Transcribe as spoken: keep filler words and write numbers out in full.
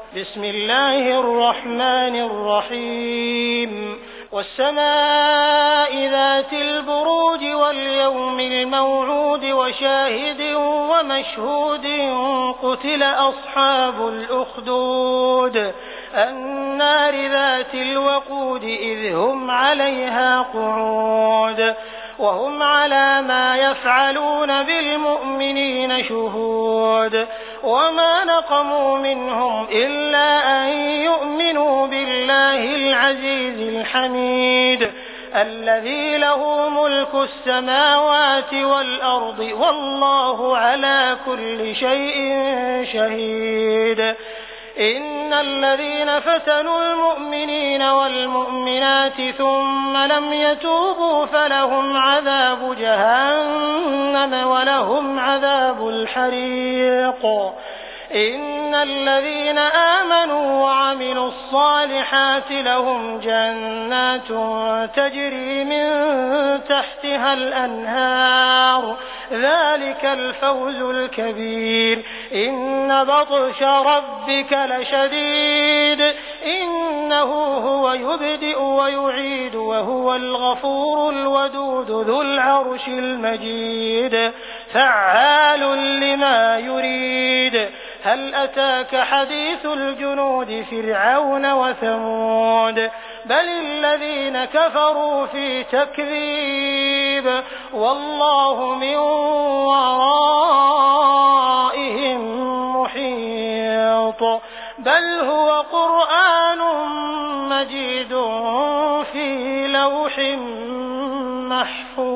بسم الله الرحمن الرحيم والسماء ذات البروج واليوم الموعود وشاهد ومشهود قتل أصحاب الأخدود النار ذات الوقود إذ هم عليها قعود وهم على ما يفعلون بالمؤمنين شهود وما نقموا منهم إلا أن يؤمنوا بالله العزيز الحميد الذي له ملك السماوات والأرض والله على كل شيء شهيد إن الذين فتنوا المؤمنين والمؤمنات ثم لم يتوبوا فلهم عذاب جهنم ولهم عذاب الحريق إن الذين آمنوا وعملوا الصالحات لهم جنات تجري من تحتها الأنهار ذلك الفوز الكبير إن بطش ربك لشديد إنه هو يبدئ ويعيد وهو الغفور الودود ذو العرش المجيد فعال لما يريد هل أتاك حديث الجنود فرعون وثمود بل الذين كفروا في تكذيب والله من ورائهم محيط بل هو قرآن مجيد في لوح محفوظ.